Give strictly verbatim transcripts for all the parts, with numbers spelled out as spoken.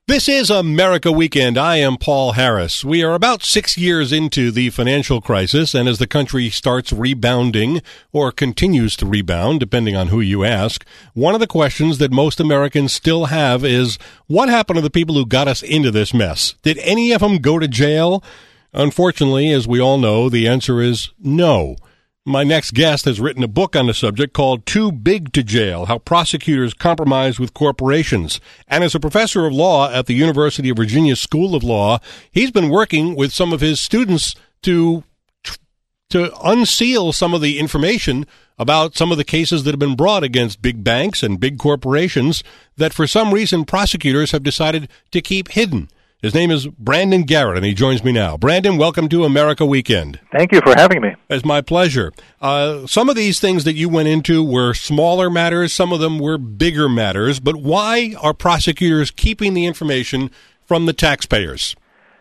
This is America Weekend. I am Paul Harris. We are about six years into the financial crisis, and as the country starts rebounding, or continues to rebound, depending on who you ask, one of the questions that most Americans still have is, what happened to the people who got us into this mess? Did any of them go to jail? Unfortunately, as we all know, the answer is no. My next guest has written a book on the subject called Too Big to Jail, How Prosecutors Compromise with Corporations. And as a professor of law at the University of Virginia School of Law, he's been working with some of his students to to unseal some of the information about some of the cases that have been brought against big banks and big corporations that for some reason prosecutors have decided to keep hidden. His name is Brandon Garrett, and he joins me now. Brandon, welcome to America Weekend. Thank you for having me. It's my pleasure. Uh, some of these things that you went into were smaller matters. Some of them were bigger matters. But why are prosecutors keeping the information from the taxpayers?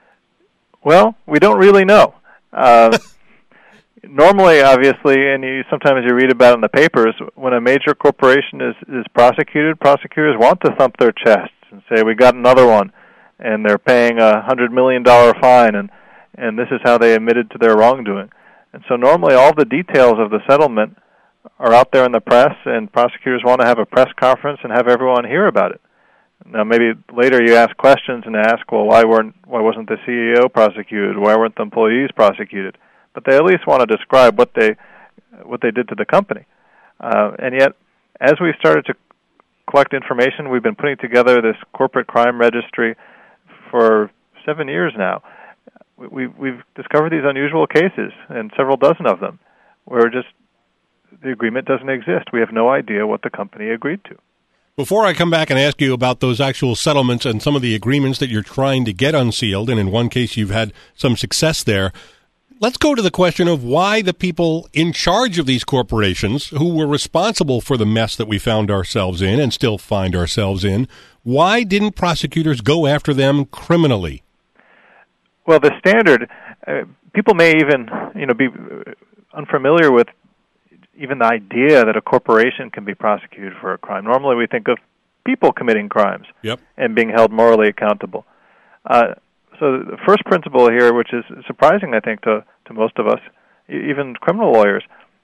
Well, we don't really know. Uh, normally, obviously, and you, sometimes you read about it in the papers, when a major corporation is, is prosecuted, prosecutors want to thump their chests and say, we got another one. And they're paying a one hundred million dollars fine, and, and this is how they admitted to their wrongdoing. And so normally all the details of the settlement are out there in the press, and prosecutors want to have a press conference and have everyone hear about it. Now maybe later you ask questions and ask, well, why weren't why wasn't the C E O prosecuted? Why weren't the employees prosecuted? But they at least want to describe what they what they did to the company. Uh, and yet, as we started to collect information, we've been putting together this corporate crime registry for seven years now. We, we've discovered these unusual cases, and several dozen of them, where just the agreement doesn't exist. We have no idea what the company agreed to. Before I come back and ask you about those actual settlements and some of the agreements that you're trying to get unsealed, and in one case you've had some success there, let's go to the question of why the people in charge of these corporations, who were responsible for the mess that we found ourselves in and still find ourselves in, why didn't prosecutors go after them criminally? Well, the standard, uh, people may even, you know, be unfamiliar with even the idea that a corporation can be prosecuted for a crime. Normally we think of people committing crimes yep. and being held morally accountable. Uh, so the first principle here, which is surprising, I think, to, to most of us, even criminal lawyers,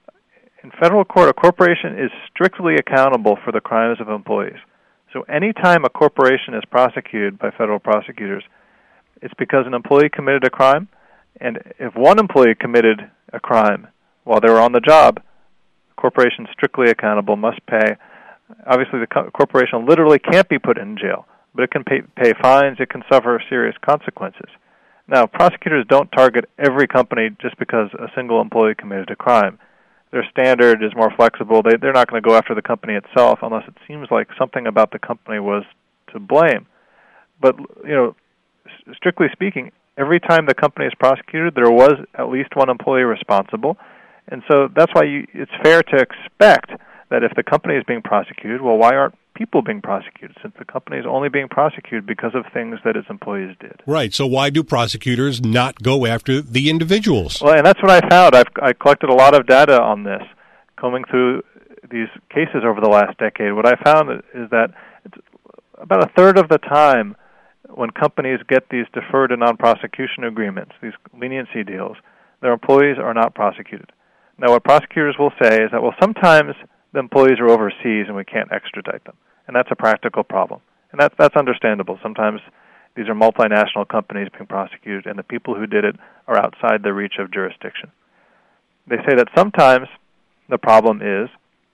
in federal court, a corporation is strictly accountable for the crimes of employees. So any time a corporation is prosecuted by federal prosecutors, it's because an employee committed a crime, and if one employee committed a crime while they were on the job, the corporation is strictly accountable, must pay. Obviously, the co- corporation literally can't be put in jail, but it can pay, pay fines, it can suffer serious consequences. Now, prosecutors don't target every company just because a single employee committed a crime. Their standard is more flexible. They, they're not going to go after the company itself unless it seems like something about the company was to blame. But, you know, strictly speaking, every time the company is prosecuted, there was at least one employee responsible. And so that's why you, it's fair to expect that if the company is being prosecuted, well, why aren't people being prosecuted, since the company is only being prosecuted because of things that its employees did? Right. So why do prosecutors not go after the individuals? Well, and that's what I found. I've I collected a lot of data on this, combing through these cases over the last decade. What I found is that it's about a third of the time when companies get these deferred and non-prosecution agreements, these leniency deals, their employees are not prosecuted. Now, what prosecutors will say is that, well, sometimes the employees are overseas and we can't extradite them. And that's a practical problem. And that's, that's understandable. Sometimes these are multinational companies being prosecuted, and the people who did it are outside the reach of jurisdiction. They say that sometimes the problem is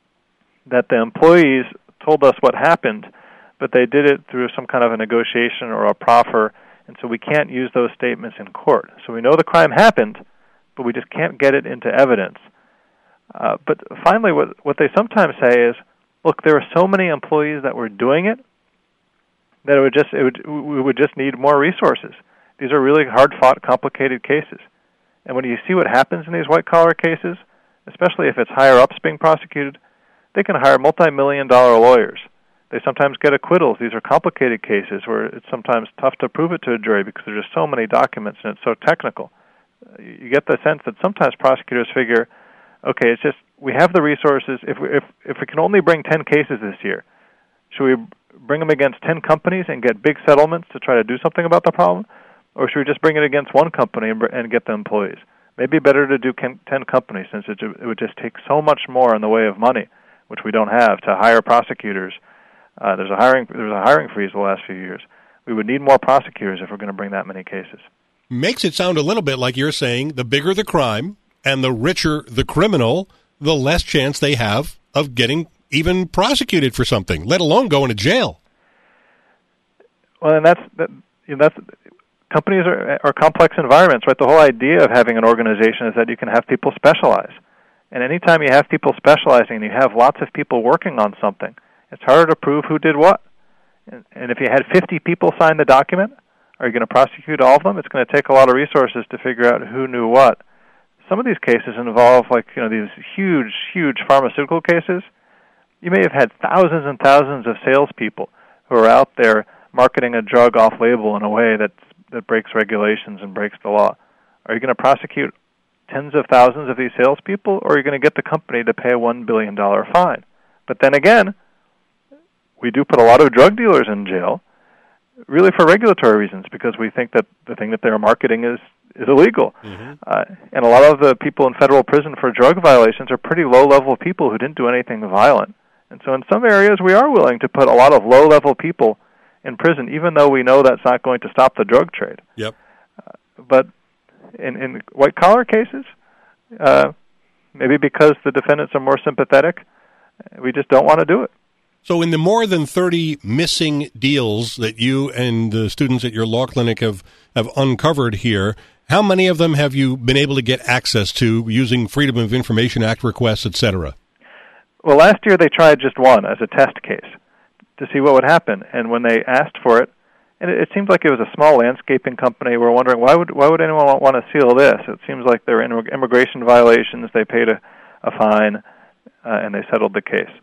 that the employees told us what happened, but they did it through some kind of a negotiation or a proffer, and so we can't use those statements in court. So we know the crime happened, but we just can't get it into evidence. Uh, but finally, what, what they sometimes say is, look, there are so many employees that were doing it that it would just it would we would just need more resources. These are really hard-fought, complicated cases. And when you see what happens in these white-collar cases, especially if it's higher-ups being prosecuted, they can hire multi-million dollar lawyers. They sometimes get acquittals. These are complicated cases where it's sometimes tough to prove it to a jury because there's just so many documents and it's so technical. You get the sense that sometimes prosecutors figure, okay, it's just we have the resources. If we, if if we can only bring ten cases this year, should we bring them against ten companies and get big settlements to try to do something about the problem? Or should we just bring it against one company and, and get the employees? Maybe better to do ten companies, since it, it would just take so much more in the way of money, which we don't have, to hire prosecutors. Uh, there's a hiring there's a hiring freeze the last few years. We would need more prosecutors if we're going to bring that many cases. Makes it sound a little bit like you're saying the bigger the crime and the richer the criminal, the less chance they have of getting even prosecuted for something, let alone going to jail. Well, and that's that, you know, that's companies are, are complex environments, right? The whole idea of having an organization is that you can have people specialize. And anytime you have people specializing and you have lots of people working on something, it's harder to prove who did what. And, and if you had fifty people sign the document, are you going to prosecute all of them? It's going to take a lot of resources to figure out who knew what. Some of these cases involve, like, you know, these huge, huge pharmaceutical cases. You may have had thousands and thousands of salespeople who are out there marketing a drug off-label in a way that that breaks regulations and breaks the law. Are you going to prosecute tens of thousands of these salespeople, or are you going to get the company to pay a one billion dollars fine? But then again, we do put a lot of drug dealers in jail, really for regulatory reasons, because we think that the thing that they're marketing is, is illegal. Mm-hmm. Uh, and a lot of the people in federal prison for drug violations are pretty low-level people who didn't do anything violent. And so in some areas, we are willing to put a lot of low-level people in prison, even though we know that's not going to stop the drug trade. Yep. Uh, but in, in white-collar cases, uh, maybe because the defendants are more sympathetic, we just don't want to do it. So in the more than thirty missing deals that you and the students at your law clinic have, have uncovered here, how many of them have you been able to get access to using Freedom of Information Act requests, et cetera? Well, last year they tried just one as a test case to see what would happen. And when they asked for it, and it, it seemed like it was a small landscaping company, we're wondering, why would why would anyone want to seal this? It seems like there were immigration violations. They paid a, a fine, uh, and they settled the case.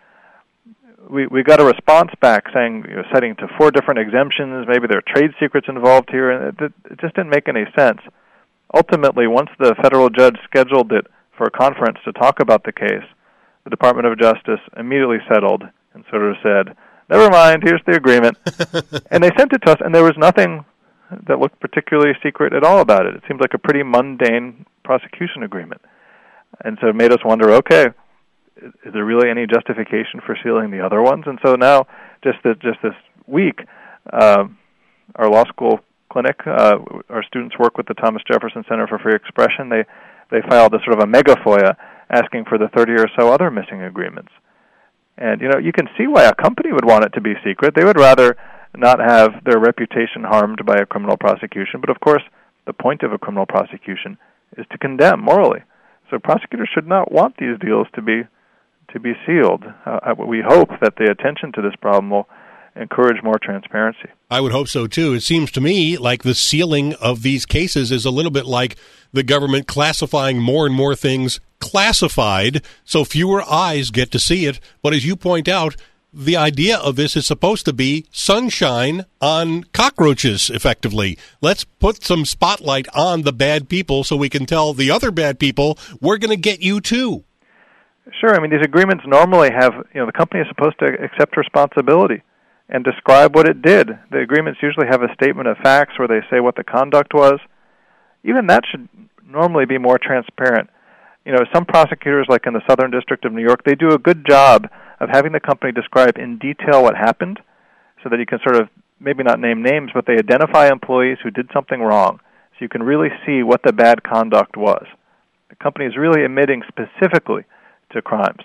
We we got a response back saying, you know, citing to four different exemptions, maybe there are trade secrets involved here, and it, it just didn't make any sense. Ultimately, once the federal judge scheduled it for a conference to talk about the case, the Department of Justice immediately settled and sort of said, never mind, here's the agreement. And they sent it to us, and there was nothing that looked particularly secret at all about it. It seemed like a pretty mundane prosecution agreement. And so it made us wonder, okay, is there really any justification for sealing the other ones? And so now, just this, just this week, uh, our law school clinic, uh, our students work with the Thomas Jefferson Center for Free Expression. They they filed a sort of a mega FOIA asking for the thirty or so other missing agreements. And, you know, you can see why a company would want it to be secret. They would rather not have their reputation harmed by a criminal prosecution. But, of course, the point of a criminal prosecution is to condemn morally. So prosecutors should not want these deals to be to be sealed. Uh, we hope that the attention to this problem will encourage more transparency. I would hope so, too. It seems to me like the sealing of these cases is a little bit like the government classifying more and more things classified so fewer eyes get to see it. But as you point out, the idea of this is supposed to be sunshine on cockroaches, effectively. Let's put some spotlight on the bad people so we can tell the other bad people, we're going to get you too. Sure. I mean, these agreements normally have, you know, the company is supposed to accept responsibility and describe what it did. The agreements usually have a statement of facts where they say what the conduct was. Even that should normally be more transparent. You know, some prosecutors, like in the Southern District of New York, they do a good job of having the company describe in detail what happened so that you can sort of, maybe not name names, but they identify employees who did something wrong so you can really see what the bad conduct was. The company is really admitting specifically to crimes.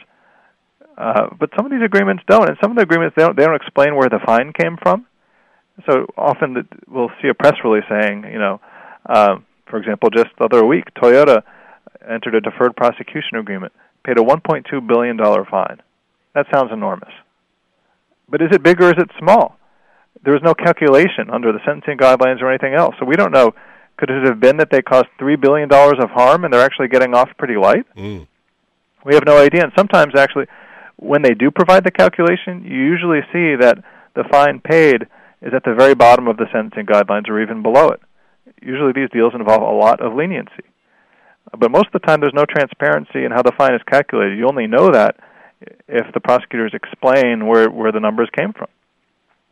Uh, but some of these agreements don't, and some of the agreements, they don't, they don't explain where the fine came from. So often the, we'll see a press release saying, you know, uh, for example, just the other week, Toyota entered a deferred prosecution agreement, paid a one point two billion dollars fine. That sounds enormous. But is it big or is it small? There was no calculation under the sentencing guidelines or anything else. So we don't know, could it have been that they caused three billion dollars of harm and they're actually getting off pretty light? Mm. We have no idea. And sometimes, actually, when they do provide the calculation, you usually see that the fine paid is at the very bottom of the sentencing guidelines or even below it. Usually these deals involve a lot of leniency. But most of the time there's no transparency in how the fine is calculated. You only know that if the prosecutors explain where, where the numbers came from.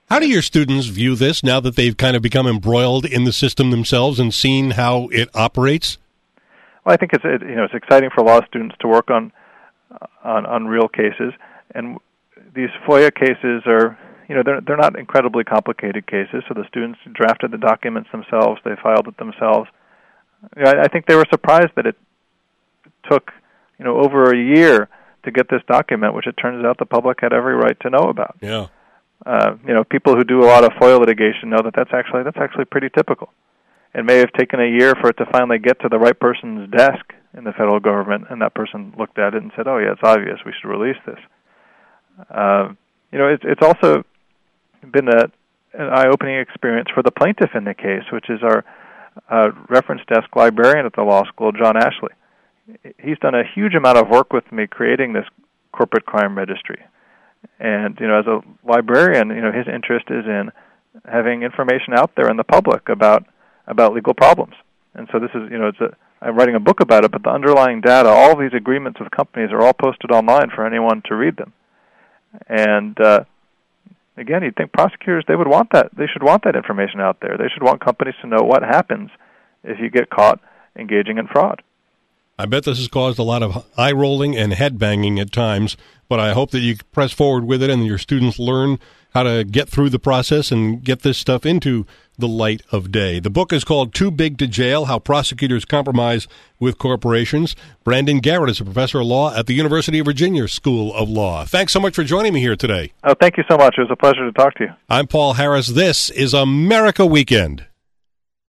How do your students view this now that they've kind of become embroiled in the system themselves and seen how it operates? Well, I think it's it, you know it's exciting for law students to work on on, on real cases, and these FOIA cases are you know they're they're not incredibly complicated cases. So the students drafted the documents themselves, they filed it themselves. You know, I, I think they were surprised that it took you know over a year to get this document, which it turns out the public had every right to know about. Yeah. Uh, you know, people who do a lot of FOIA litigation know that that's actually that's actually pretty typical. It may have taken a year for it to finally get to the right person's desk in the federal government, and that person looked at it and said, "Oh, yeah, it's obvious. We should release this." Uh, you know, it's it's also been a, an eye-opening experience for the plaintiff in the case, which is our uh, reference desk librarian at the law school, John Ashley. He's done a huge amount of work with me creating this corporate crime registry. And, you know, as a librarian, you know, his interest is in having information out there in the public about about legal problems. And so this is, you know, it's a, I'm writing a book about it, but the underlying data, all these agreements with companies are all posted online for anyone to read them. And, uh, again, you'd think prosecutors, they would want that. They should want that information out there. They should want companies to know what happens if you get caught engaging in fraud. I bet this has caused a lot of eye-rolling and head-banging at times, but I hope that you press forward with it and your students learn how to get through the process and get this stuff into the light of day. The book is called Too Big to Jail, How Prosecutors Compromise with Corporations. Brandon Garrett is a professor of law at the University of Virginia School of Law. Thanks so much for joining me here today. Oh, thank you so much. It was a pleasure to talk to you. I'm Paul Harris. This is America Weekend.